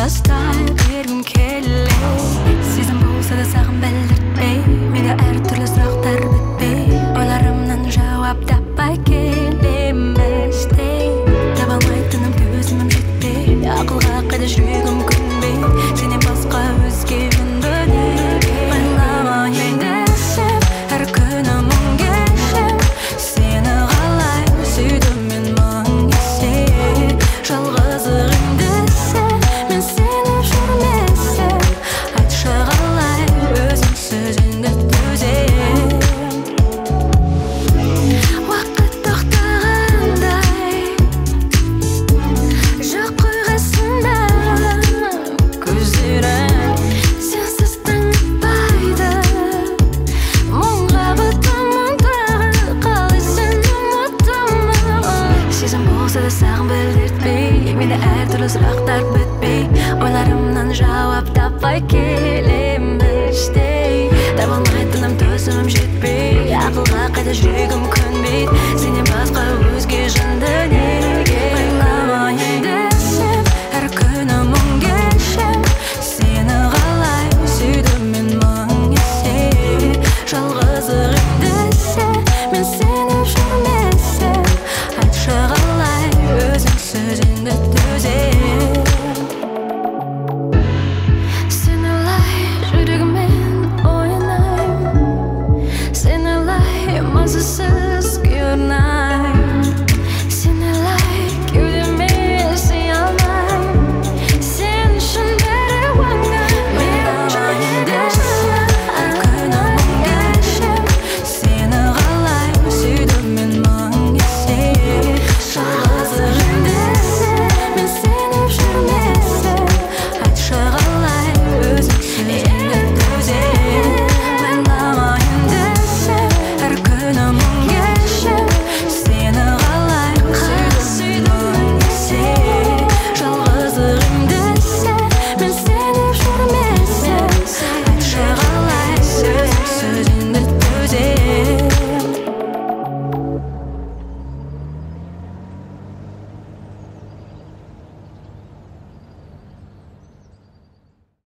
бастай бергім келе. Сезім болса да саған білдіртпей, менде әртүрлі сұрақтар бітпей, ойларымнан жауап таппай келеместей. Таба алмайтыным төзімім жетпей, ақылға қайда жүрегім көнбей, сенен басқа өзге үндіге ойлама енді сен әр күні мың кешем. Сені қалай сүйдім мен мың есе, жалғыздығымды сен мен сені жүрмесем, айтшы қалай өзіңсіз енді төзем. Уақыт тоқтағандай жоқ қой қасымда, көздерің сенсіз тыңытпайды, мұңға батамын тағы, қалай сені ұмытамын. Сезім болса да саған білдіртпей, менде әртүрлі сұрақтар бітпей, ойларымнан жауап таппай